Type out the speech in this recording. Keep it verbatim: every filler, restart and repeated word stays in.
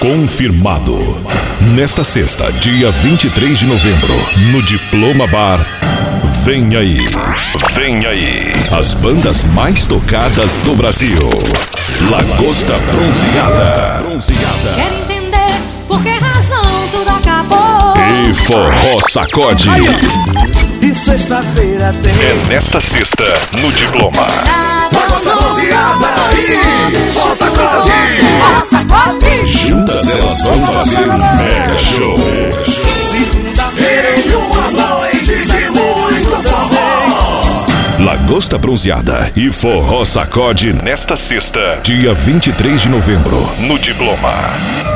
Confirmado. Nesta sexta, dia vinte e três de novembro, no Diploma Bar, vem aí, vem aí, as bandas mais tocadas do Brasil. Lagosta Bronzeada. Bronzeada. Quero entender por que razão tudo acabou. E Forró Sacode. E sexta-feira tem. É nesta sexta, no Diploma. Lagosta Bronzeada e Forró Sacode. Juntas elas vão fazer um mega show. Segunda-feira e uma noite de muito forró. Lagosta Bronzeada e Forró Sacode nesta sexta, dia vinte e três de novembro, no Diploma.